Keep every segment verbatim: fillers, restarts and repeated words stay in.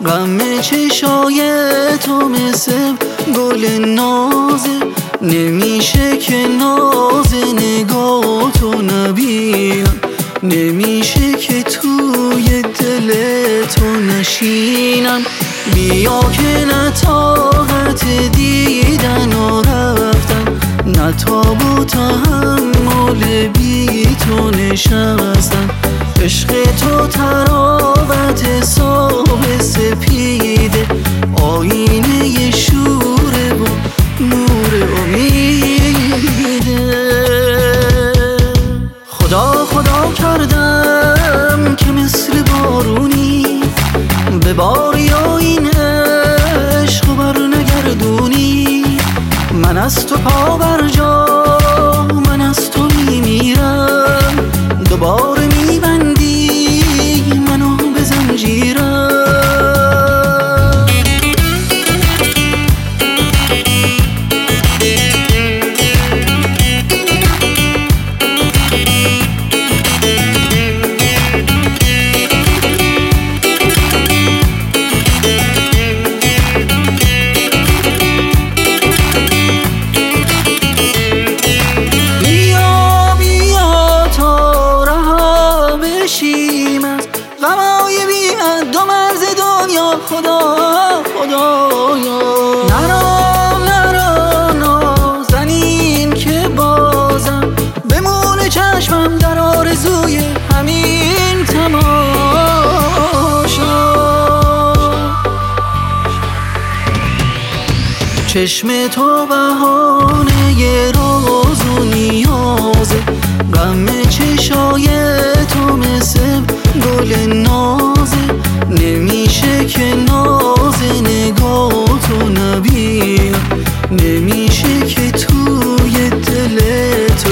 غم چشای تو مثل گل نازه، نمیشه که ناز نگاه تو نبینم، نمیشه که توی دل تو نشینم. بیا که نه طاقت دیدن و رفتن، نه تاب و تحمل بی تو نشستن. عشق تو تراوت صبح سپیده، آینه شوره و نور امیده. خدا خدا کردم که مثل بارونی بباری و این عشق بر نگردونی. من از تو پا بر جا، من از تو میمیرم، دوباره میبندی منو به زنجیرم. غمای بی حد و مرز دنیا خدا خدایا. نرا نرا نازنین که بازم بمونه چشمم در آرزوی همین تماشا. چشم تو بهانه راز و نیازه، غم چشای تو مثل گل نازه، نمیشه که ناز نگاه تو نبینم، نمیشه که توی دل تو.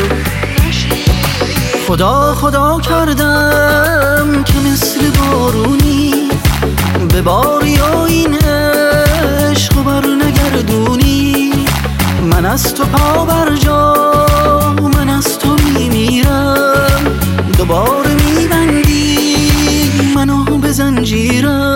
خدا خدا کردم که مثل بارونی بباری و این عشق بر نگردونی. من از تو پا بر جا، من از تو میمیرم، دوباره میبندی منو به زنجیرم.